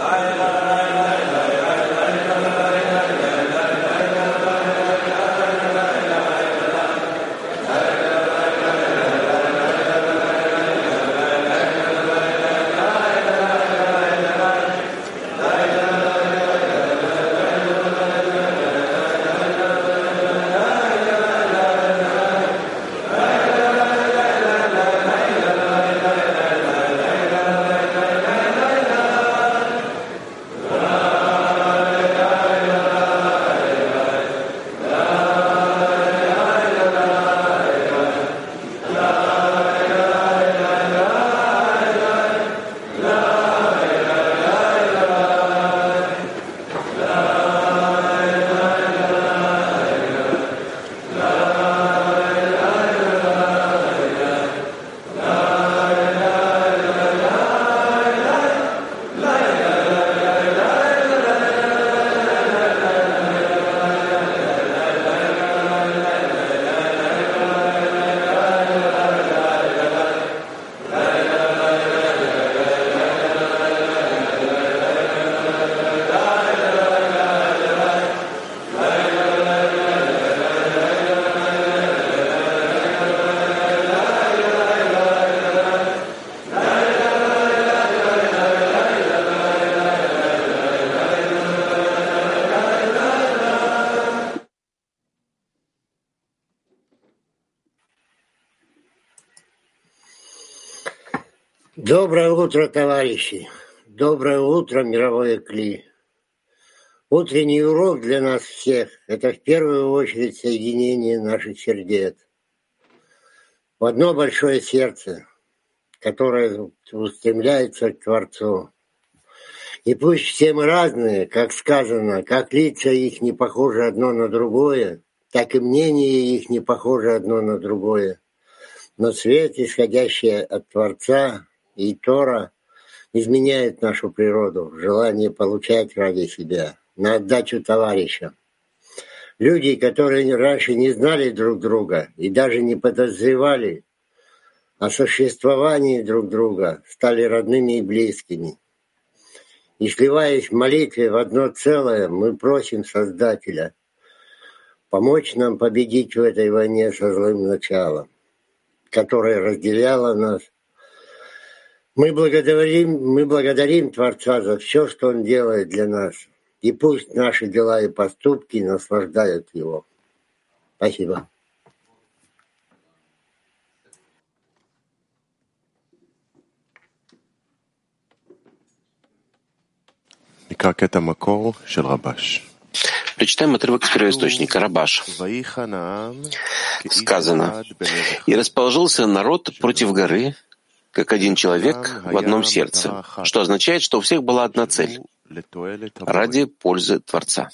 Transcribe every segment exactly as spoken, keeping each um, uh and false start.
Доброе утро, товарищи! Доброе утро, мировое Кли! Утренний урок для нас всех – это в первую очередь соединение наших сердец в одно большое сердце, которое устремляется к Творцу. И пусть все мы разные, как сказано, как лица их не похожи одно на другое, так и мнение их не похоже одно на другое. Но свет, исходящий от Творца и Тора, изменяет нашу природу, желание получать ради себя, на отдачу товарищам. Люди, которые раньше не знали друг друга и даже не подозревали о существовании друг друга, стали родными и близкими. И сливаясь в молитве в одно целое, мы просим Создателя помочь нам победить в этой войне со злым началом, которое разделяло нас. Мы благодарим, мы благодарим Творца за все, что Он делает для нас. И пусть наши дела и поступки наслаждают Его. Спасибо. Прочитаем отрывок из первоисточника, Рабаш. Сказано: «И расположился народ против горы, как один человек в одном сердце», что означает, что у всех была одна цель — ради пользы Творца.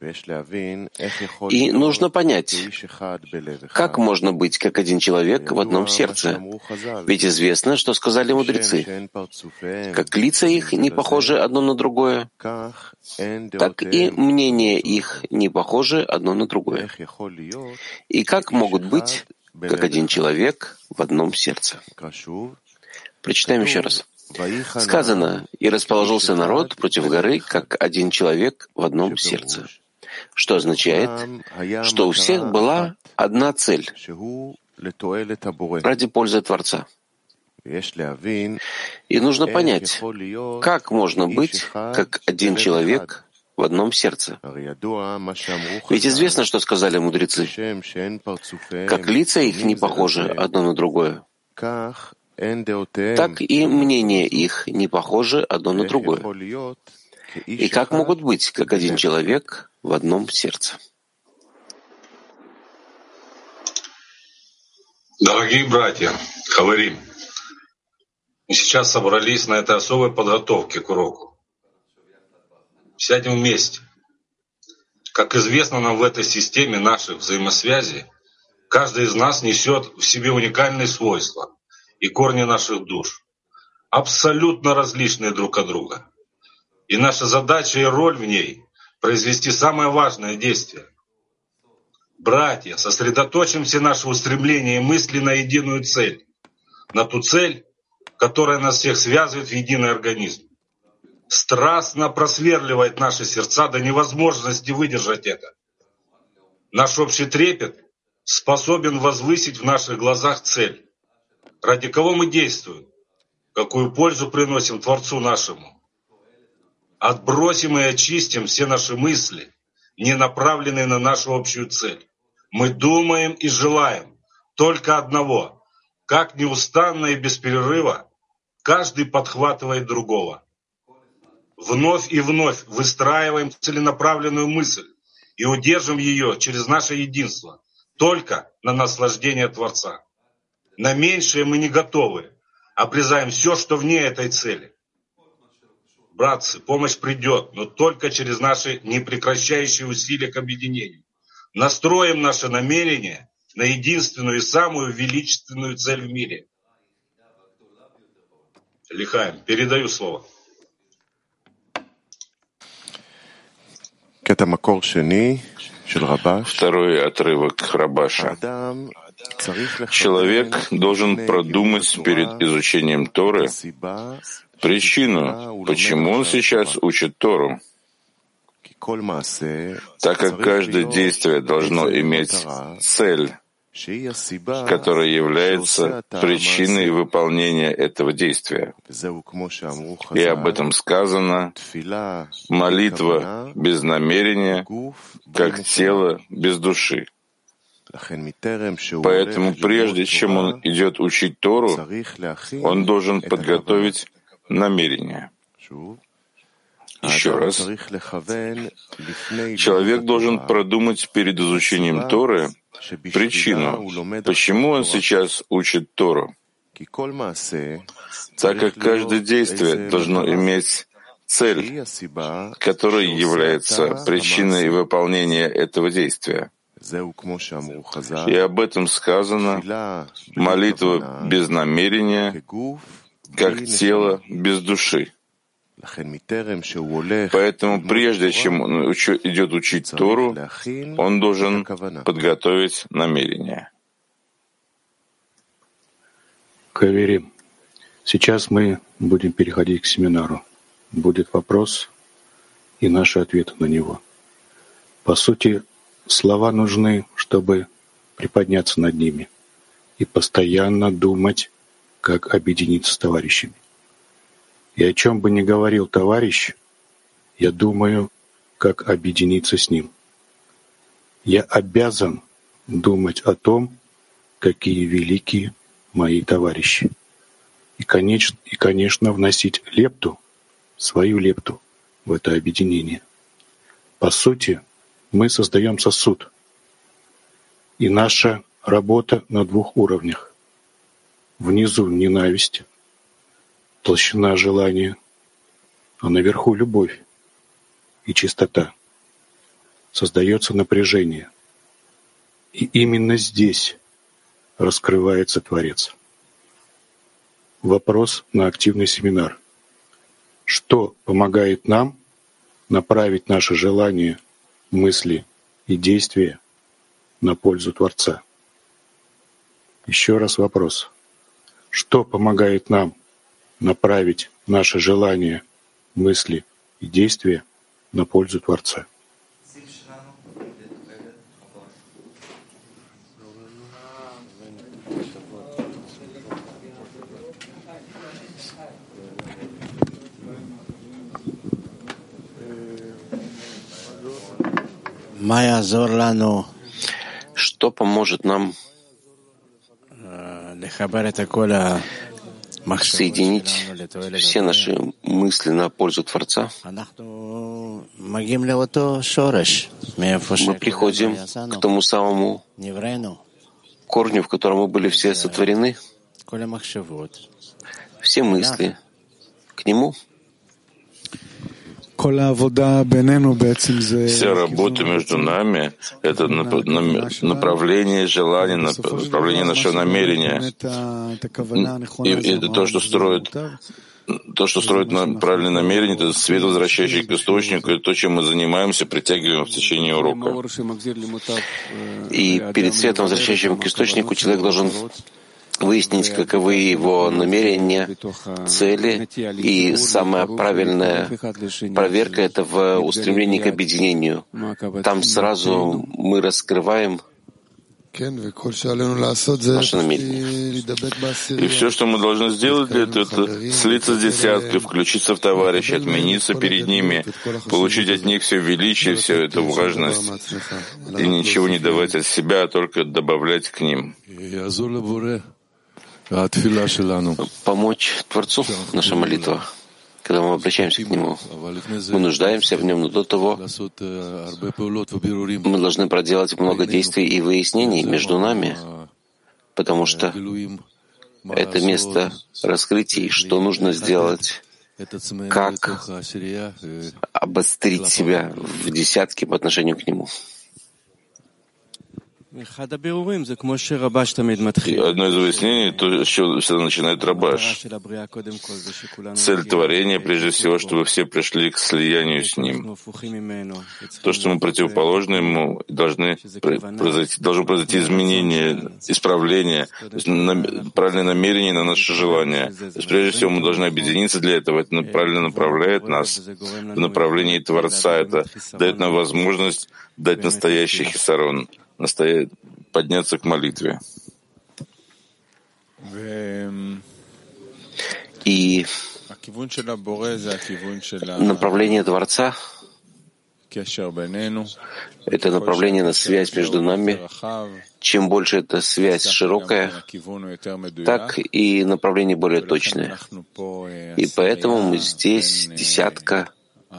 И нужно понять, как можно быть как один человек в одном сердце. Ведь известно, что сказали мудрецы: как лица их не похожи одно на другое, так и мнения их не похожи одно на другое. И как могут быть как один человек в одном сердце? Прочитаем еще раз. Сказано: «И расположился народ против горы, как один человек в одном сердце», что означает, что у всех была одна цель — ради пользы Творца. И нужно понять, как можно быть как один человек в одном сердце. Ведь известно, что сказали мудрецы: как лица их не похожи одно на другое, так и мнения их не похожи одно на другое. И как могут быть как один человек в одном сердце? Дорогие братья, Хаверим, мы сейчас собрались на этой особой подготовке к уроку. Сядем вместе. Как известно нам, в этой системе наших взаимосвязей каждый из нас несет в себе уникальные свойства и корни наших душ, абсолютно различные друг от друга. И наша задача и роль в ней — произвести самое важное действие. Братья, сосредоточим все наши устремления и мысли на единую цель, на ту цель, которая нас всех связывает в единый организм. страстно просверливает наши сердца до невозможности выдержать это. Наш общий трепет способен возвысить в наших глазах цель. Ради кого мы действуем? Какую пользу приносим Творцу нашему? Отбросим и очистим все наши мысли, не направленные на нашу общую цель. Мы думаем и желаем только одного. Как неустанно и без перерыва каждый подхватывает другого. Вновь и вновь выстраиваем целенаправленную мысль и удержим ее через наше единство только на наслаждение Творца. На меньшее мы не готовы, обрезаем все, что вне этой цели. Братцы, помощь придет, но только через наши непрекращающие усилия к объединению. Настроим наше намерение на единственную и самую величественную цель в мире. Лихаим, передаю слово. Второй отрывок Рабаша. Человек должен продумать перед изучением Торы причину, почему он сейчас учит Тору. Так как каждое действие должно иметь цель, которая является причиной выполнения этого действия. И об этом сказано: молитва без намерения, как тело без души. Поэтому прежде чем он идет учить Тору, он должен подготовить намерение. Еще раз. Человек должен продумать перед изучением Торы причину, почему он сейчас учит Тору. Так как каждое действие должно иметь цель, которая является причиной выполнения этого действия. И об этом сказано: молитва без намерения, как тело без души. Поэтому прежде чем он идет учить Тору, он должен подготовить намерение. Каверим. Сейчас мы будем переходить к семинару. Будет вопрос и наши ответы на него. По сути, слова нужны, чтобы приподняться над ними и постоянно думать, как объединиться с товарищами. И о чем бы ни говорил товарищ, я думаю, как объединиться с ним. Я обязан думать о том, какие великие мои товарищи. И, конечно, и, конечно, вносить лепту, свою лепту в это объединение. По сути, мы создаем сосуд. И наша работа на двух уровнях. Внизу ненависть, толщина желания, а наверху любовь и чистота. Создается напряжение. И именно здесь раскрывается Творец. Вопрос на активный семинар. Что помогает нам направить наши желания, мысли и действия на пользу Творца? Еще раз вопрос. Что помогает нам направить наши желания, мысли и действия на пользу Творца? Что поможет нам соединить все наши мысли на пользу Творца? Мы приходим к тому самому корню, в котором мы были все сотворены, все мысли к нему. Вся работа между нами — это направление желания, направление нашего намерения. И это то, что строит, то, что строит правильное намерение, это свет, возвращающий к источнику, это то, чем мы занимаемся, притягиваем в течение урока. И перед светом, возвращающим к источнику, человек должен выяснить, каковы его намерения, цели, и самая правильная проверка — это в устремлении к объединению. Там сразу мы раскрываем наше намерение. И все, что мы должны сделать для этого, это слиться с десяткой, включиться в товарищей, отмениться перед ними, получить от них все величие, всю эту важность, и ничего не давать от себя, а только добавлять к ним. Помочь Творцу — наша молитва. Когда мы обращаемся к Нему, мы нуждаемся в Нем, но до того мы должны проделать много действий и выяснений между нами, потому что это место раскрытий, что нужно сделать, как обострить себя в десятке по отношению к Нему. И одно из выяснений, то, с чего всегда начинает Рабаш. Цель творения, прежде всего, чтобы все пришли к слиянию с Ним. То, что мы противоположны Ему, должны произойти, должно произойти изменение, исправление, то есть правильное намерение на наше желание. То есть, прежде всего, мы должны объединиться для этого. Это правильно направляет нас в направлении Творца. Это дает нам возможность дать настоящий хисарон, настоять, подняться к молитве. И направление Творца — это направление на связь между нами. Чем больше эта связь широкая, так и направление более точное. И поэтому мы здесь десятка,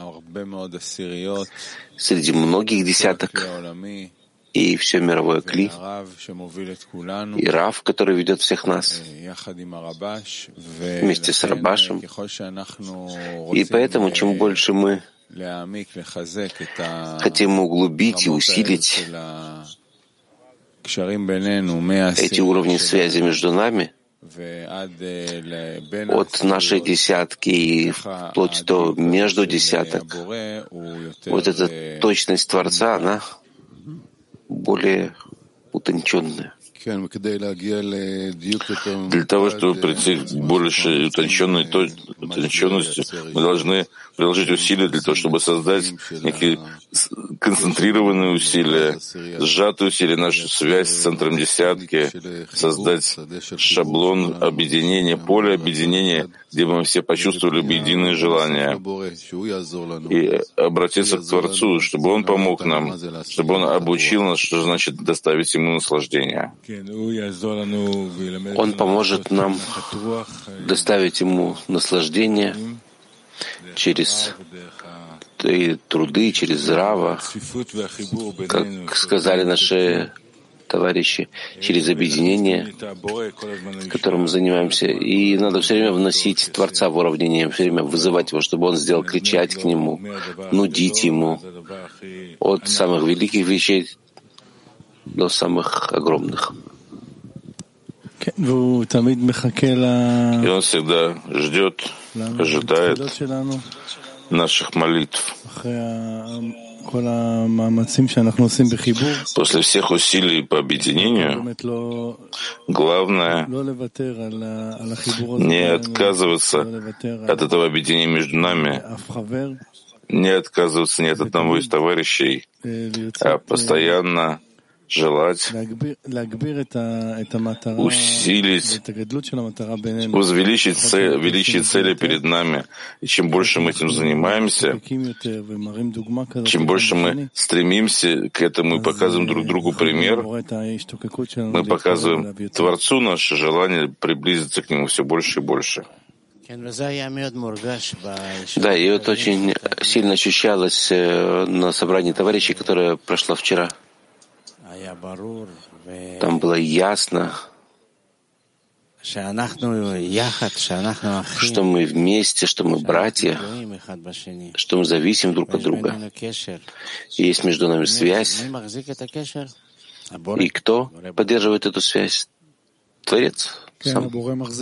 среди многих десяток, и все мировое кли, и Рав, который ведет всех нас, вместе с Рабашем. И поэтому, чем больше мы хотим углубить и усилить эти уровни связи между нами, от нашей десятки и вплоть до между десяток, вот эта точность Творца, она более утонченная. Для того, чтобы прийти к большей утонченной утонченности, мы должны приложить усилия для того, чтобы создать некие концентрированные усилия, сжатые усилия, нашу связь с центром десятки, создать шаблон объединения, поле объединения, где мы все почувствовали бы единое желание, и обратиться к Творцу, чтобы Он помог нам, чтобы Он обучил нас, что значит доставить Ему наслаждение. Он поможет нам доставить Ему наслаждение через труды, через Рава, как сказали наши товарищи, через объединение, которым мы занимаемся. И надо все время вносить Творца в уравнение, все время вызывать Его, чтобы Он сделал, кричать к Нему, нудить Ему от самых великих вещей до самых огромных. И Он всегда ждет, ожидает наших молитв. После всех усилий по объединению, главное не отказываться от этого объединения между нами, не отказываться ни от одного из товарищей, а постоянно желать усилить, возвеличить цель, величие цели перед нами. И чем больше мы этим занимаемся, чем больше мы стремимся к этому и показываем друг другу пример, мы показываем Творцу наше желание приблизиться к Нему все больше и больше. Да, и это очень сильно ощущалось на собрании товарищей, которое прошло вчера. Там было ясно, что мы вместе, что мы братья, что мы зависим друг от друга. И есть между нами связь. И кто поддерживает эту связь? Творец. сам.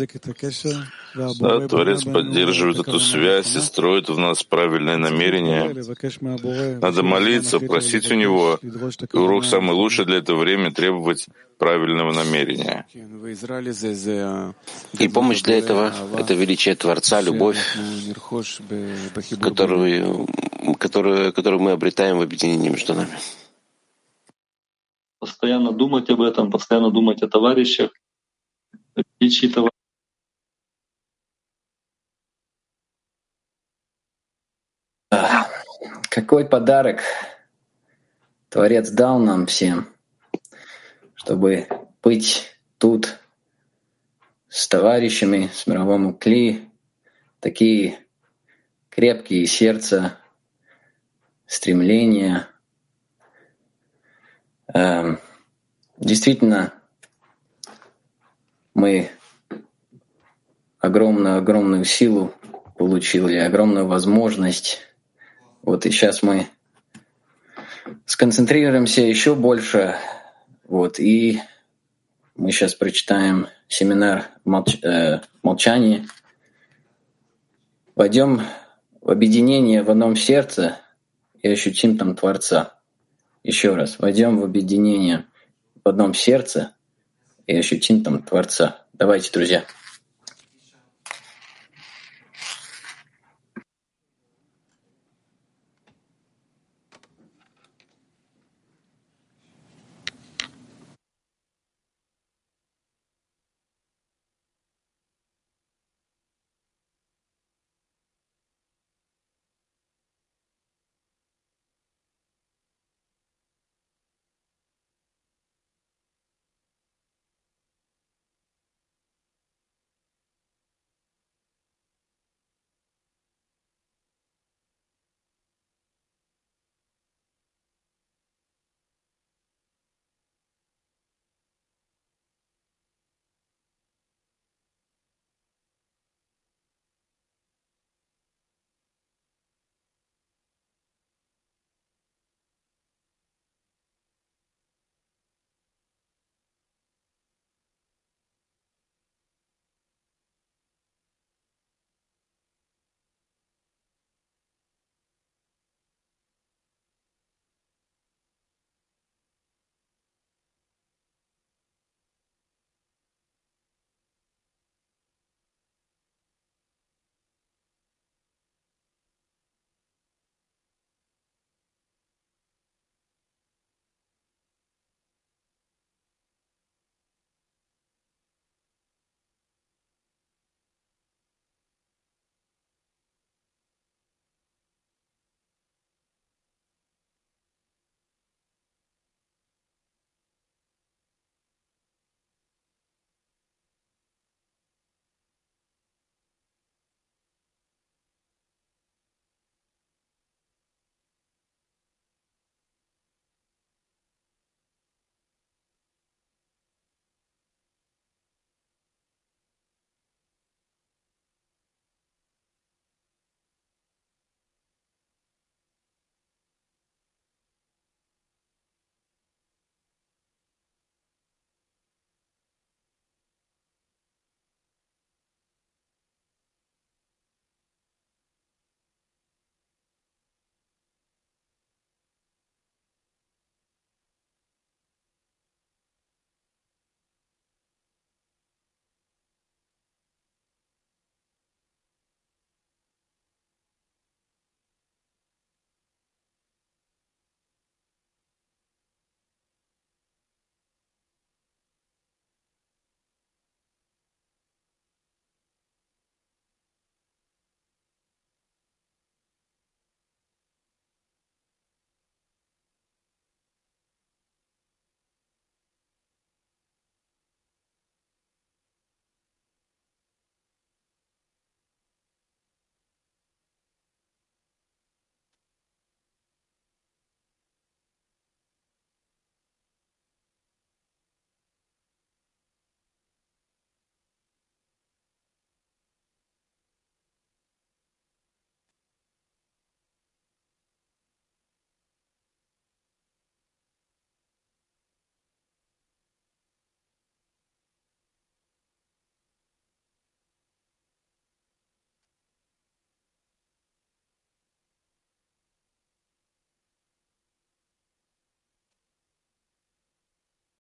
Да, Творец поддерживает эту связь и строит в нас правильное намерение. Надо молиться, просить у Него. И урок самый лучший для этого времени — требовать правильного намерения. И помощь для этого — это величие Творца, любовь, которую, которую, которую мы обретаем в объединении между нами. Постоянно думать об этом, постоянно думать о товарищах, отличии товарищей. Какой подарок Творец дал нам всем, чтобы быть тут с товарищами, с мировым кли, такие крепкие сердца, стремления. Эм, действительно, мы огромную-огромную силу получили, огромную возможность. Вот и сейчас мы сконцентрируемся еще больше. Вот, и мы сейчас прочитаем семинар молч... э, молчания. Войдем в объединение в одном сердце и ощутим там Творца. Еще раз, войдем в объединение в одном сердце и ощутим там Творца. Давайте, друзья.